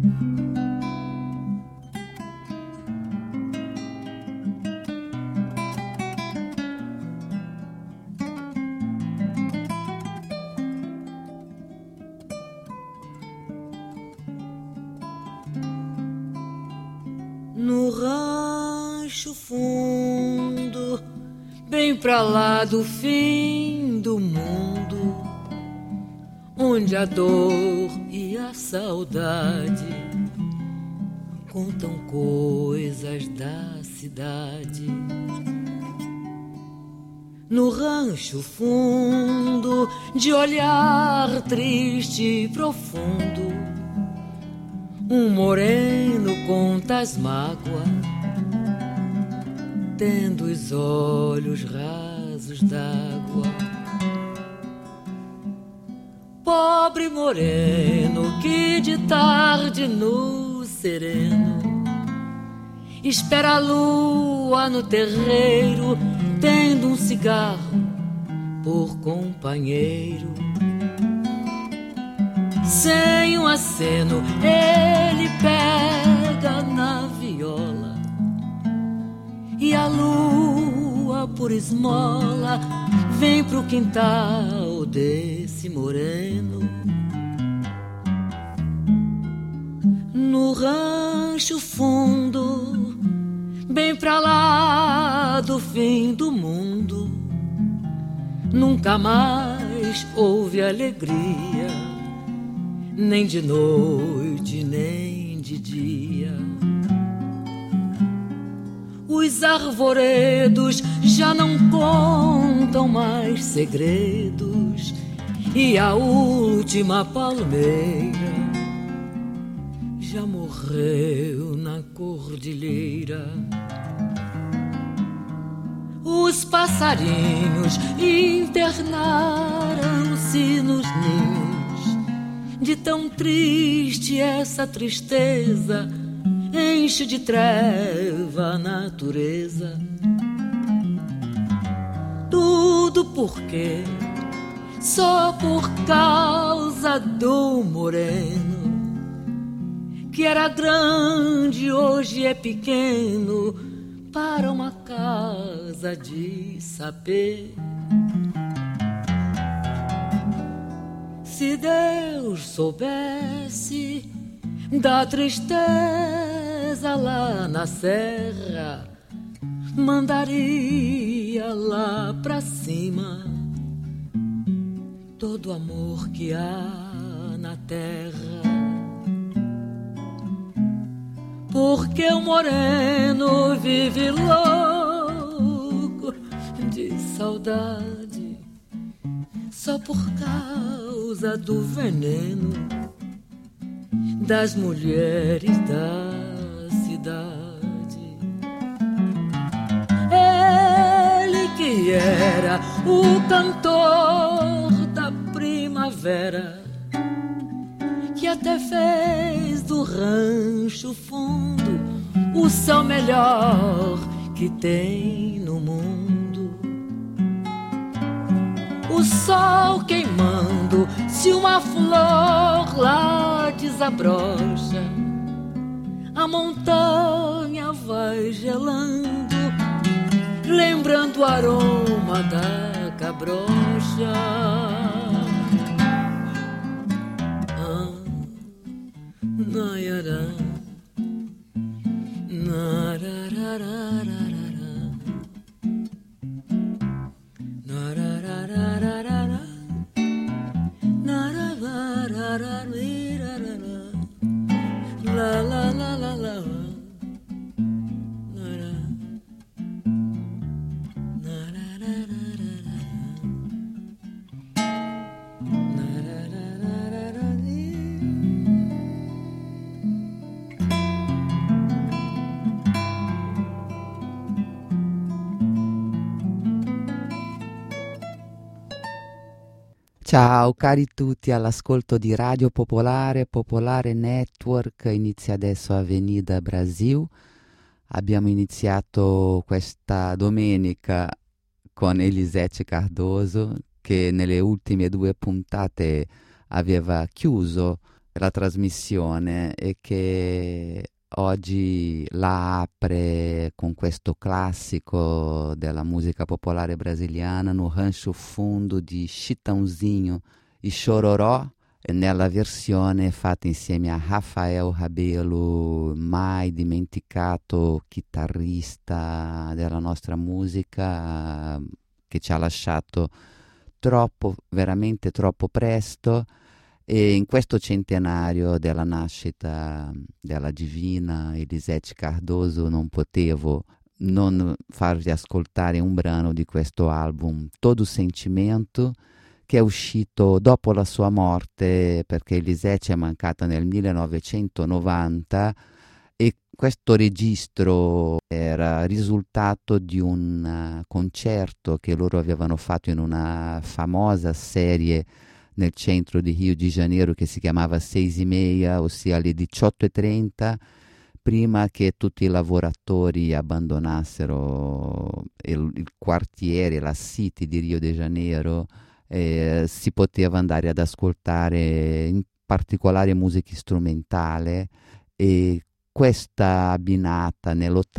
No rancho fundo, bem pra lá do fim do mundo, onde a dor e a saudade contam coisas da cidade. No rancho fundo, de olhar triste e profundo, um moreno conta as mágoas, tendo os olhos rasos d'água. Pobre moreno que de tarde no sereno espera a lua no terreiro, tendo um cigarro por companheiro. Sem um aceno ele pega na viola, e a lua por esmola vem pro quintal desse moreno. No rancho fundo, bem pra lá do fim do mundo, nunca mais houve alegria, nem de noite, nem de dia. Os arvoredos já não contam mais segredos, e a última palmeira já morreu na cordilheira. Os passarinhos internaram-se nos ninhos, de tão triste essa tristeza enche de treva a natureza. Tudo porque só por causa do moreno, que era grande hoje é pequeno para uma casa de sapê. Se Deus soubesse da tristeza lá na serra, mandaria lá pra cima todo o amor que há na terra. Porque o moreno vive louco de saudade, só por causa do veneno das mulheres da cidade. Ele que era o cantor da primavera, que até fez do rancho fundo o céu melhor que tem no mundo. O sol queimando, se uma flor lá desabrocha, a montanha vai gelando, lembrando o aroma da cabrocha. Nayara, nararararara, nararararara, nararararara, la la la la la. Ciao cari tutti all'ascolto di Radio Popolare, Popolare Network, inizia adesso Avenida Brasil. Abbiamo iniziato questa domenica con Elisete Cardoso, che nelle ultime 2 puntate aveva chiuso la trasmissione e che oggi la apre con questo classico della musica popolare brasiliana, No Rancho Fundo di Chitãozinho e Chororó, e nella versione fatta insieme a Rafael Rabelo, mai dimenticato chitarrista della nostra musica, che ci ha lasciato troppo, veramente troppo presto. E in questo centenario della nascita della divina Elisete Cardoso non potevo non farvi ascoltare un brano di questo album, Todo Sentimento, che è uscito dopo la sua morte, perché Elisete è mancata nel 1990, e questo registro era risultato di un concerto che loro avevano fatto in una famosa serie nel centro di Rio de Janeiro che si chiamava 6:30, ossia alle 18:30, prima che tutti i lavoratori abbandonassero il quartiere, la city di Rio de Janeiro. Si poteva andare ad ascoltare in particolare musica strumentale, e questa abbinata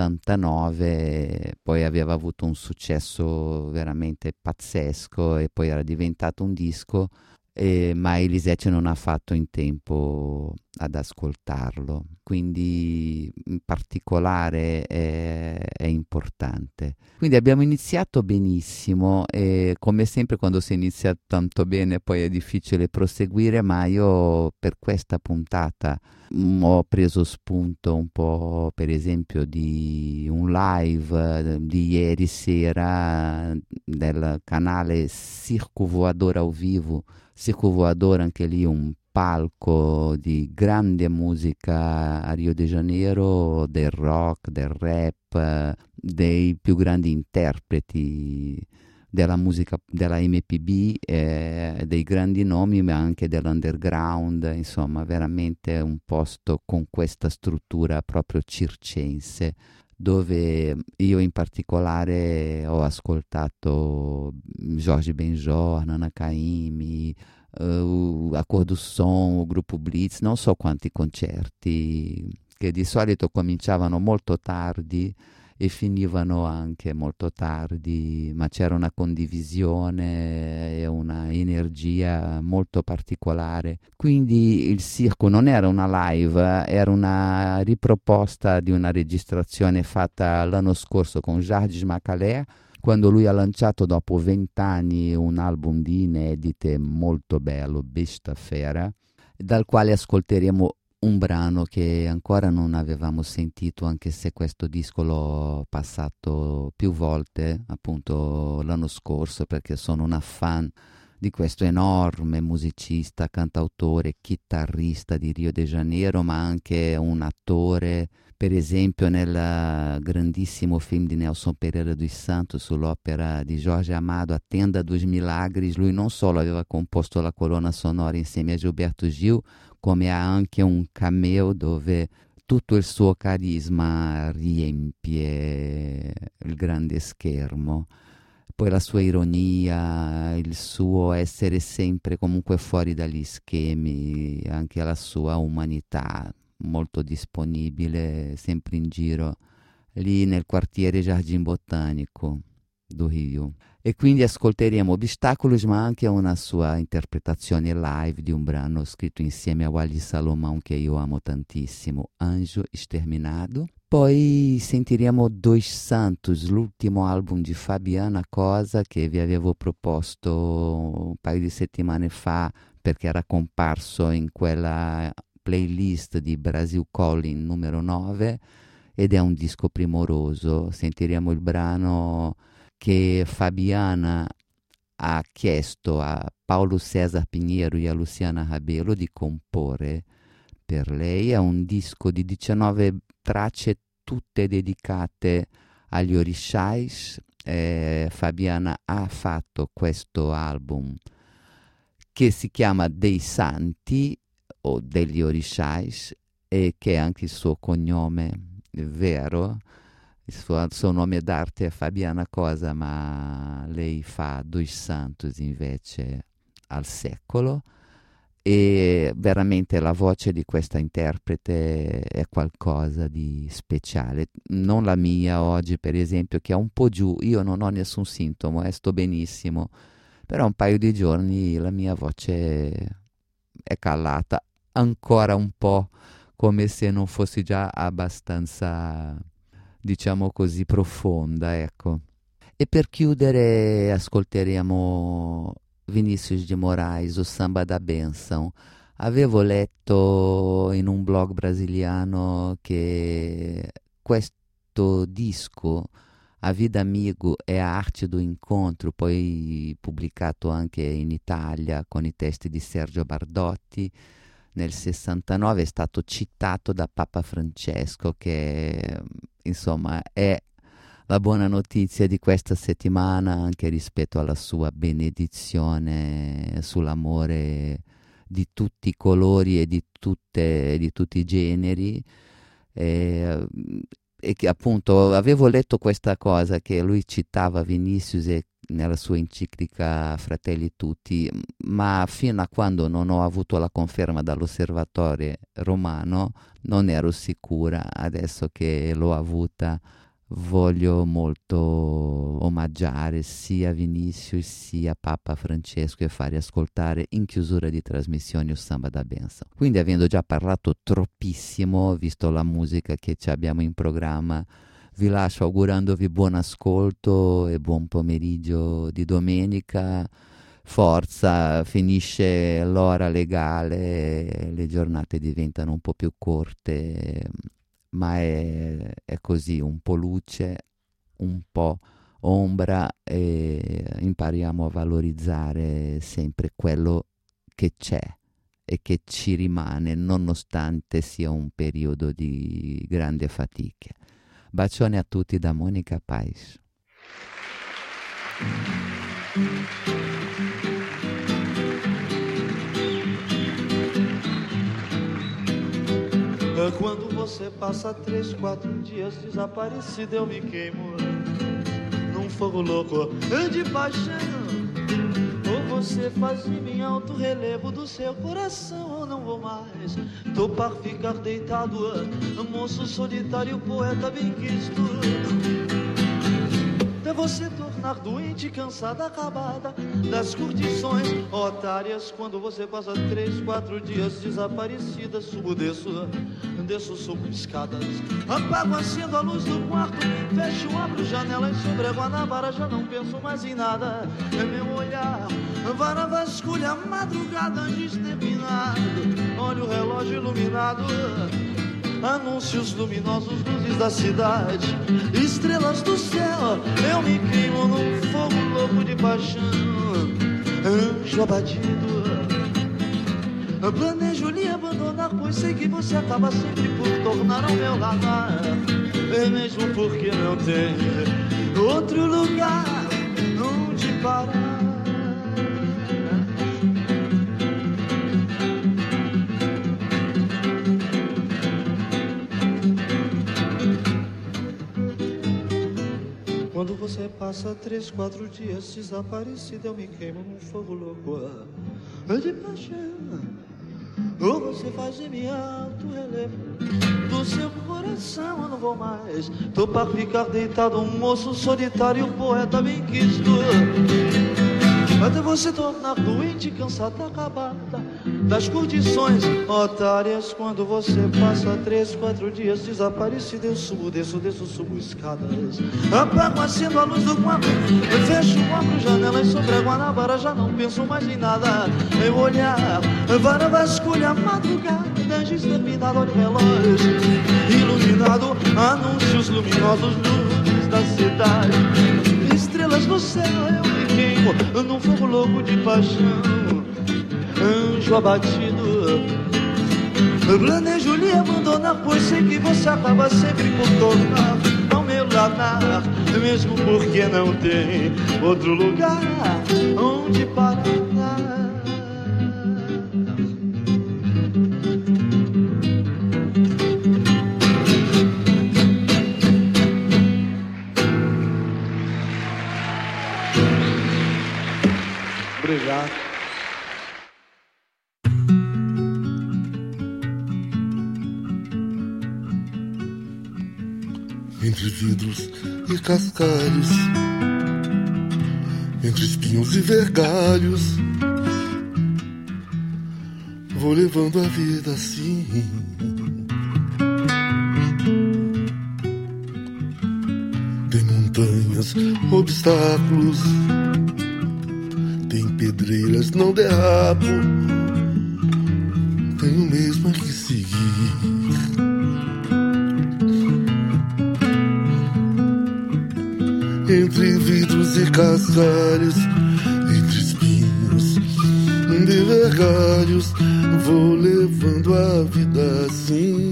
nell'89 poi aveva avuto un successo veramente pazzesco e poi era diventato un disco, ma Elisece non ha fatto in tempo ad ascoltarlo, quindi in particolare è importante. Quindi abbiamo iniziato benissimo e come sempre quando si inizia tanto bene poi è difficile proseguire, ma io per questa puntata ho preso spunto un po' per esempio di un live di ieri sera del canale Circo Voador ao Vivo. Circo Voador, anche lì un palco di grande musica a Rio de Janeiro, del rock, del rap, dei più grandi interpreti della musica, della MPB, dei grandi nomi, ma anche dell'underground, insomma veramente un posto con questa struttura proprio circense, dove io in particolare ho ascoltato Jorge Benjor, Nana Caymmi, a Cor do Som, o gruppo Blitz, non so quanti concerti che di solito cominciavano molto tardi e finivano anche molto tardi, ma c'era una condivisione e una energia molto particolare. Quindi il circo non era una live, era una riproposta di una registrazione fatta l'anno scorso con Jardim Macalé, quando lui ha lanciato dopo 20 anni un album di inedite molto bello, Besta Fera, dal quale ascolteremo un brano che ancora non avevamo sentito, anche se questo disco l'ho passato più volte, appunto l'anno scorso, perché sono una fan di questo enorme musicista, cantautore, chitarrista di Rio de Janeiro, ma anche un attore. Per esempio nel grandissimo film di Nelson Pereira dos Santos sull'opera di Jorge Amado, A Tenda dos Milagres, lui non solo aveva composto la colonna sonora insieme a Gilberto Gil, come ha anche un cameo dove tutto il suo carisma riempie il grande schermo. Poi la sua ironia, il suo essere sempre comunque fuori dagli schemi, anche la sua umanità molto disponibile, sempre in giro lì nel quartiere Jardim Botanico do Rio. E quindi ascolteremo Obstáculos, ma anche una sua interpretazione live di un brano scritto insieme a Wally Salomão, che io amo tantissimo, Anjo Exterminado. Poi sentiremo Dos Santos, l'ultimo album di Fabiana Cosa, che vi avevo proposto un paio di settimane fa perché era comparso in quella playlist di Brasil Calling numero 9, ed è un disco primoroso. Sentiremo il brano che Fabiana ha chiesto a Paulo César Pinheiro e a Luciana Rabelo di comporre per lei. È un disco di 19 tracce, tutte dedicate agli orixás. Fabiana ha fatto questo album che si chiama Dei Santi o degli orixás, e che è anche il suo cognome vero. Il suo nome d'arte è Fabiana Cosa, ma lei fa Dos Santos invece al secolo, e veramente la voce di questa interprete è qualcosa di speciale. Non la mia oggi, per esempio, che è un po' giù. Io non ho nessun sintomo, sto benissimo, però un paio di giorni la mia voce è calata ancora un po', come se non fossi già abbastanza, diciamo così, profonda, ecco. E per chiudere ascolteremo Vinícius de Moraes, o Samba da Bênção. Avevo letto in un blog brasiliano che questo disco, A Vida Amigo è a arte do incontro, poi pubblicato anche in Italia con i testi di Sergio Bardotti, nel 69 è stato citato da Papa Francesco, che insomma è la buona notizia di questa settimana anche rispetto alla sua benedizione sull'amore di tutti i colori e di tutti i generi. E che appunto avevo letto questa cosa che lui citava Vinicius nella sua enciclica Fratelli Tutti, ma fino a quando non ho avuto la conferma dall'Osservatore Romano non ero sicura. Adesso che l'ho avuta voglio molto omaggiare sia Vinicius sia Papa Francesco e fare ascoltare in chiusura di trasmissioni o Samba da Bênção. Quindi, avendo già parlato troppissimo, visto la musica che ci abbiamo in programma, vi lascio augurandovi buon ascolto e buon pomeriggio di domenica. Forza, finisce l'ora legale, le giornate diventano un po' più corte, ma è così, un po' luce, un po' ombra, e impariamo a valorizzare sempre quello che c'è e che ci rimane, nonostante sia un periodo di grandi fatiche. Bacione a tutti da Monica Paes. Quando você passa 3, 4 dias desaparecido, eu me queimo num fogo louco de paixão. Ou você faz de mim alto relevo do seu coração, ou não vou mais topar ficar deitado, moço solitário, poeta bem quisto. Até você tornar doente, cansada, acabada das curtições otárias. Quando você passa 3, 4 dias desaparecida, subo, desço, subo escadas, apago, acendo a luz do quarto, fecho, abro janelas sobre a Guanabara, já não penso mais em nada. É meu olhar, vara, vasculha, madrugada, antes terminado, olha o relógio iluminado, anúncios luminosos, luzes da cidade, estrelas do céu. Eu me queimo num fogo louco de paixão, anjo abatido. Planejo lhe abandonar, pois sei que você acaba sempre por tornar ao meu radar. É mesmo porque não tem outro lugar onde parar. Quando você passa 3, 4 dias desaparecido, eu me queimo num fogo louco de paixão. Ou você faz de mim alto relevo do seu coração, eu não vou mais topar ficar deitado, um moço solitário, poeta bem quisto. Até você tornar doente, cansada, acabada das curtições otárias. Quando você passa 3, 4 dias desaparecido, eu subo, desço, subo escadas, apago, acendo a luz do quarto, fecho, abro janelas sobre a Guanabara, já não penso mais em nada. Meu olhar, vara, vasculha, madrugada, antes terminado, olha o relógio iluminado, anúncios luminosos, luzes da cidade, estrelas no céu. Eu me queimo num fogo louco de paixão, anjo abatido. Planejo lhe abandonar, pois sei que você acaba sempre por tornar ao meu ladar, mesmo porque não tem outro lugar onde parar. Obrigado. entre vidros e cascalhos, entre espinhos e vergalhos, vou levando a vida assim. Tem montanhas, obstáculos, tem pedreiras, não derrapo, tenho mesmo a que seguir. Entre vidros e cascalhos, entre espinhos e vergalhos, vou levando a vida assim.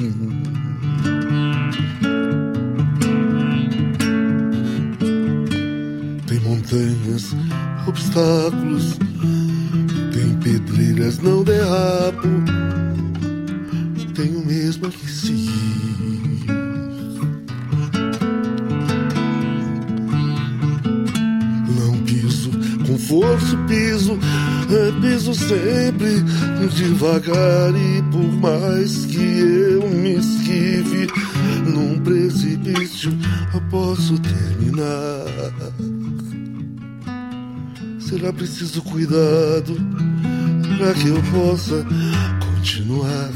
Tem montanhas, obstáculos, tem pedreiras, não derrapo, tenho mesmo a que seguir. Forço, piso sempre devagar, e por mais que eu me esquive num precipício, eu posso terminar. Será preciso cuidado para que eu possa continuar.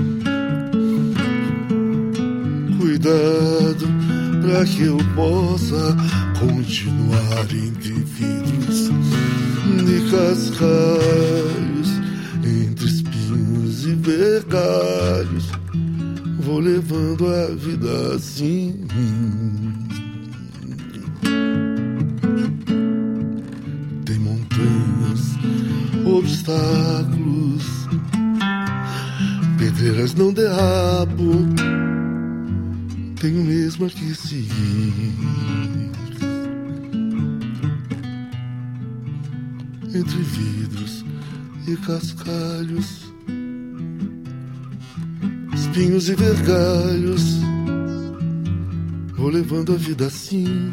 Cuidado para que eu possa continuar entre vidros e cascalhos, entre espinhos e vergalhos, vou levando a vida assim. Tem montanhas, obstáculos, pedreiras, não derrapo, tenho mesmo a que seguir. Entre vidros e cascalhos, espinhos e vergalhos, vou levando a vida assim.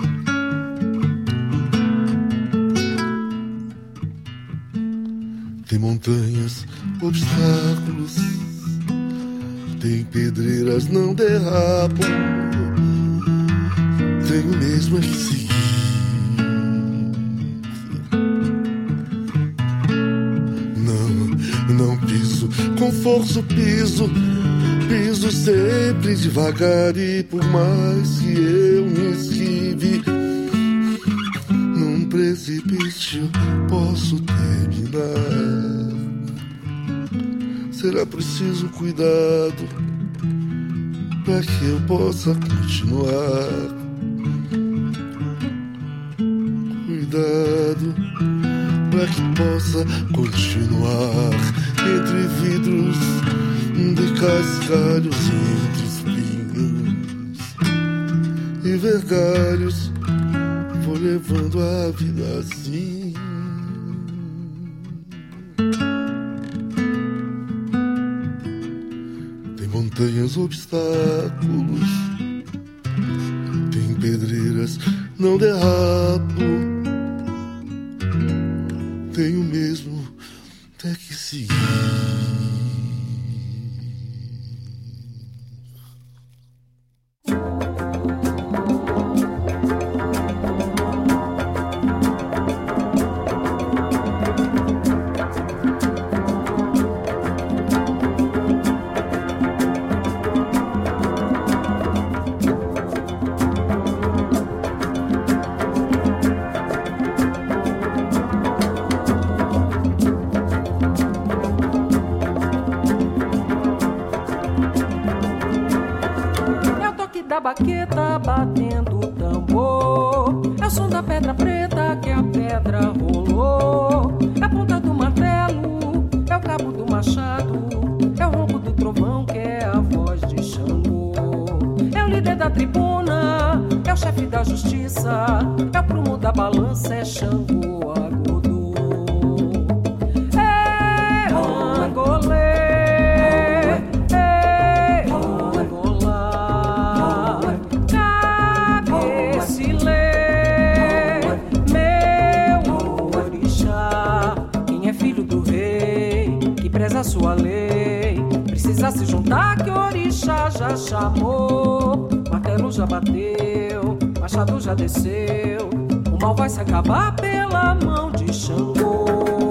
Tem montanhas, obstáculos, tem pedreiras, não derrapo, tenho mesmo a que seguir. Não piso com força, piso sempre devagar, e por mais que eu me esquive num precipício, posso terminar. Será preciso cuidado para que eu possa continuar. Cuidado para que possa continuar entre vidros de cascalhos, entre espinhos e vergalhos, vou levando a vida assim. Tem montanhas, obstáculos, tem pedreiras, não derrapo, tenho mesmo até que seguir. Baqueta batendo o tambor, é o som da pedra preta que a pedra rolou, é a ponta do martelo, é o cabo do machado, é o ronco do trovão que é a voz de Xangô, é o líder da tribuna, é o chefe da justiça, é o prumo da balança, é Xangô Agodô, é Angolê. Sua lei precisa se juntar que o orixá já chamou. martelo já bateu, machado já desceu, o mal vai se acabar pela mão de Xangô.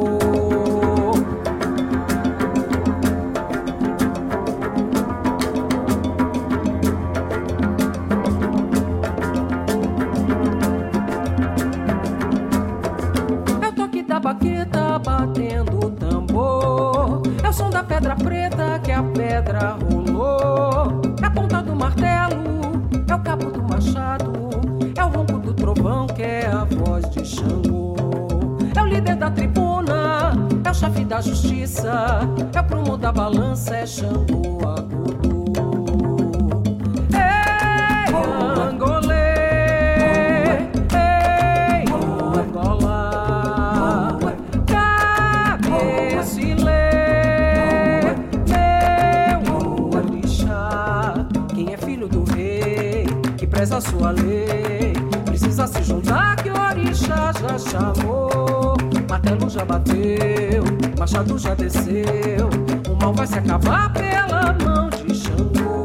É o toque da baqueta batendo o tambor, é o som da pedra preta que a pedra rolou, é a ponta do martelo, é o cabo do machado, é o ronco do trovão que é a voz de Xangô. É o líder da tribuna, é o chefe da justiça, é o prumo da balança, é Xangô agudo. Ei, Angolê, ei, Angola, cabecilê, meu orixá. Quem é filho do rei, que preza a sua lei, precisa se juntar que o orixá já chamou. Martelo já bateu, machado já desceu, o mal vai se acabar pela mão de Xangô.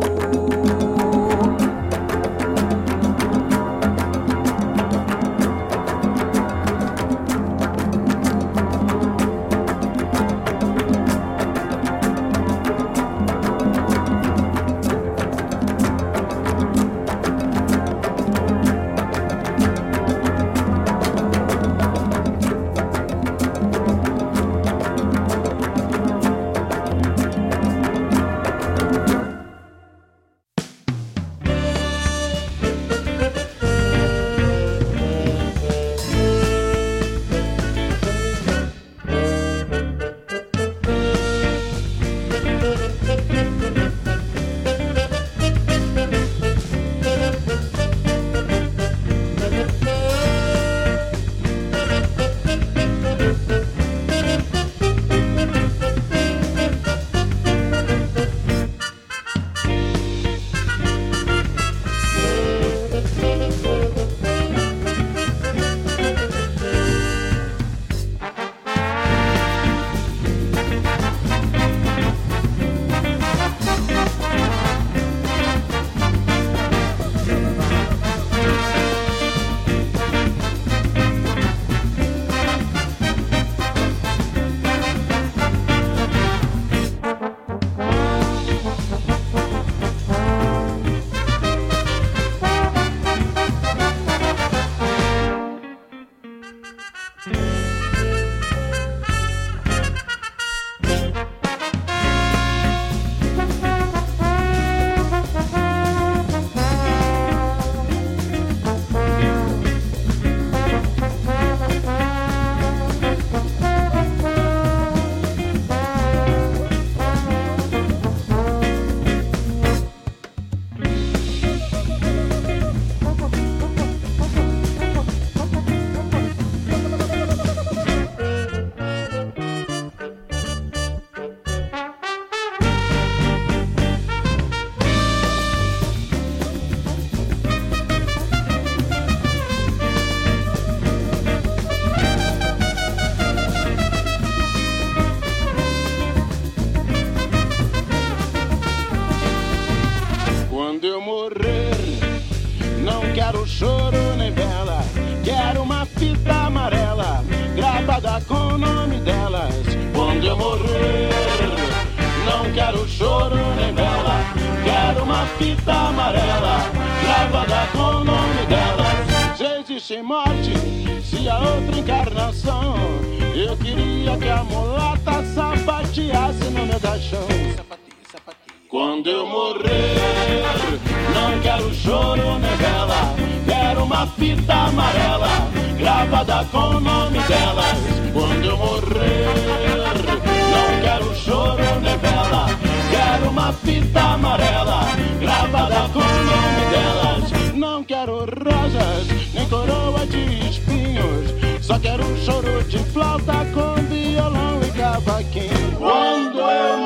Quando eu morrer, não quero choro nem vela, quero uma fita amarela gravada com o nome delas. Quando eu morrer, não quero choro nem vela, quero uma fita amarela gravada com o nome delas. Não quero rosas nem coroa de espinhos, só quero um choro de flauta com violão e cavaquinho. Quando eu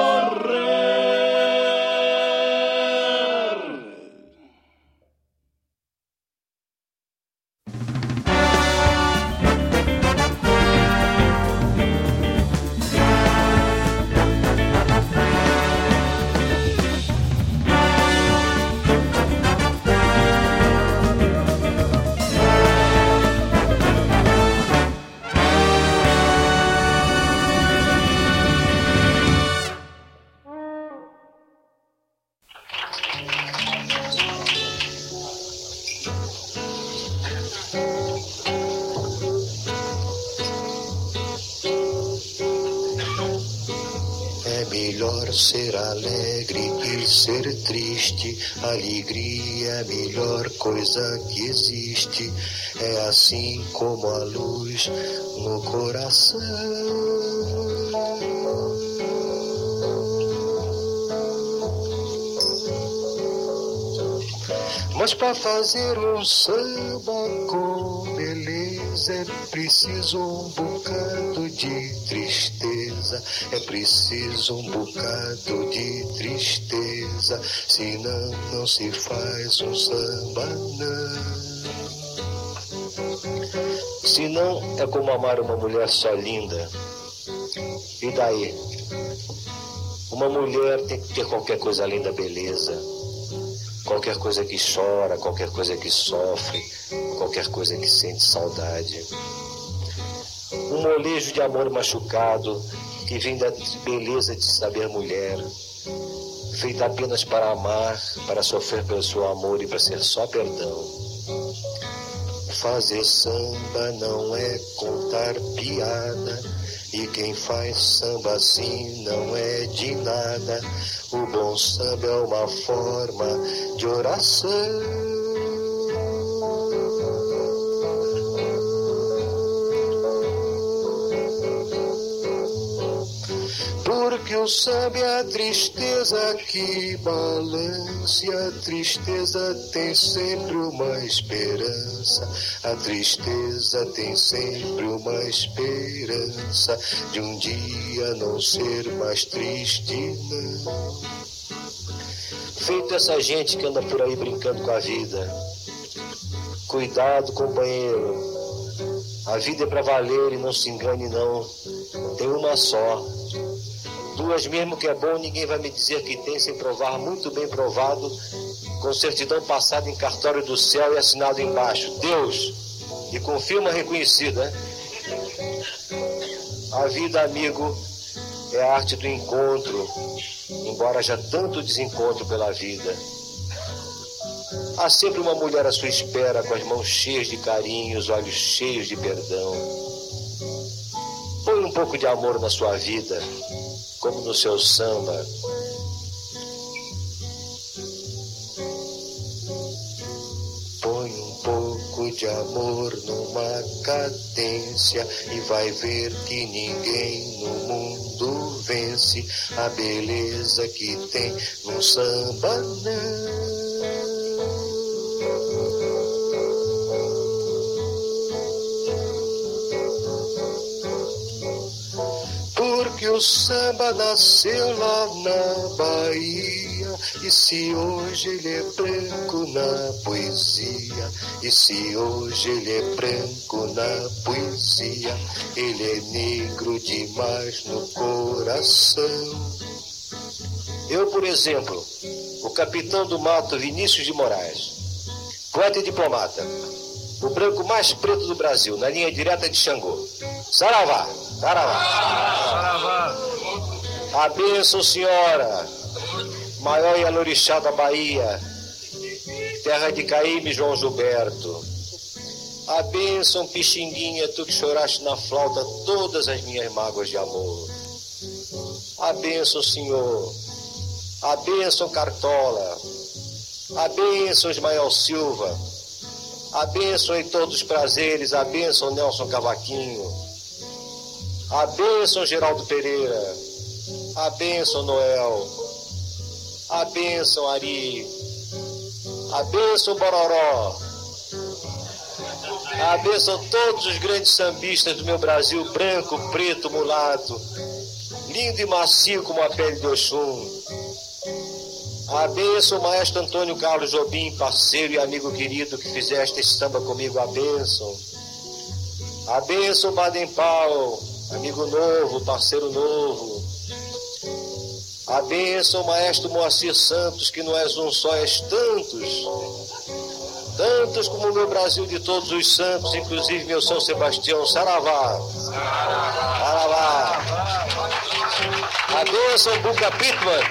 morrer. ser alegre e ser triste. Alegria é a melhor coisa que existe. É assim como a luz no coração. Mas para fazer um samba com beleza é preciso um bocado de tristeza. É preciso um bocado de tristeza. Senão não se faz um samba, não. Senão é como amar uma mulher só linda. E daí? Uma mulher tem que ter qualquer coisa além da beleza. Qualquer coisa que chora, qualquer coisa que sofre, qualquer coisa que sente saudade. Um molejo de amor machucado que vem da beleza de saber mulher, feita apenas para amar, para sofrer pelo seu amor e para ser só perdão. Fazer samba não é contar piada, e quem faz samba assim não é de nada. O bom samba é uma forma de oração. Porque o samba é a tristeza que balança, e a tristeza tem sempre uma esperança. A tristeza tem sempre uma esperança de um dia não ser mais triste, não. Feito essa gente que anda por aí brincando com a vida. Cuidado, companheiro. A vida é pra valer e não se engane, não. Tem uma só. Duas mesmo que é bom, ninguém vai me dizer que tem sem provar, muito bem provado, com certidão passada em cartório do céu e assinado embaixo, Deus, e com firma reconhecida. A vida, amigo, é a arte do encontro, embora haja tanto desencontro pela vida. Há sempre uma mulher à sua espera, com as mãos cheias de carinho, os olhos cheios de perdão. Põe um pouco de amor na sua vida, como no seu samba. Põe um pouco de amor numa cadência e vai ver que ninguém no mundo vence a beleza que tem no samba, não. Porque o samba nasceu lá na Bahia, e se hoje ele é branco na poesia, e se hoje ele é branco na poesia, ele é negro demais no coração. Eu, por exemplo, o capitão do mato Vinícius de Moraes, poeta e diplomata, o branco mais preto do Brasil, na linha direta de Xangô. Saravá! Saravá! A bênção, senhora, maior Yalorixá da Bahia, terra de Caíme e João Gilberto. A bênção, Pixinguinha, tu que choraste na flauta todas as minhas mágoas de amor. A bênção, senhor. A bênção, Cartola. A bênção, Ismael Silva. A bênção, Heitor dos Prazeres. A bênção, Nelson Cavaquinho. A bênção, Geraldo Pereira. A bênção, Noel. A bênção, Ari. A bênção, Bororó. A bênção, todos os grandes sambistas do meu Brasil, branco, preto, mulato, lindo e macio como a pele de Oxum. A bênção, maestro Antônio Carlos Jobim, parceiro e amigo querido que fizeste esse samba comigo, a bênção. A bênção, Baden Powell, amigo novo, parceiro novo. A bênção, maestro Moacir Santos, que não és um só, és tantos. Tantos como o meu Brasil de todos os santos, inclusive meu São Sebastião. Saravá. Saravá. A bênção, Buca Pittman.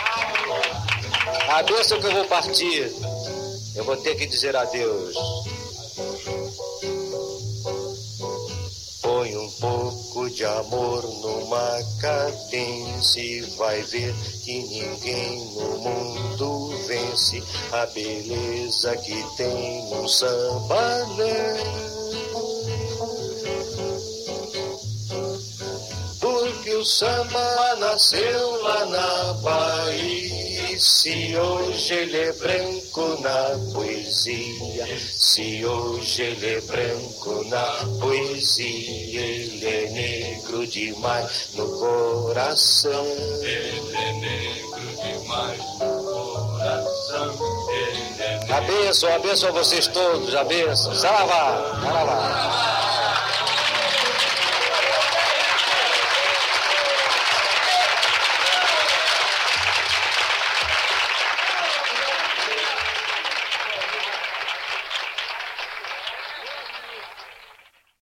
A bênção que eu vou partir. Eu vou ter que dizer adeus. Põe um pouco de amor numa cadência e vai ver que ninguém no mundo vence a beleza que tem um sambalé. Porque o samba nasceu lá na Bahia. Se hoje ele é branco na poesia, se hoje ele é branco na poesia, ele é negro demais no coração. Ele é negro demais no coração. Abençoa, abençoa vocês todos, abençoa. Saravá, saravá.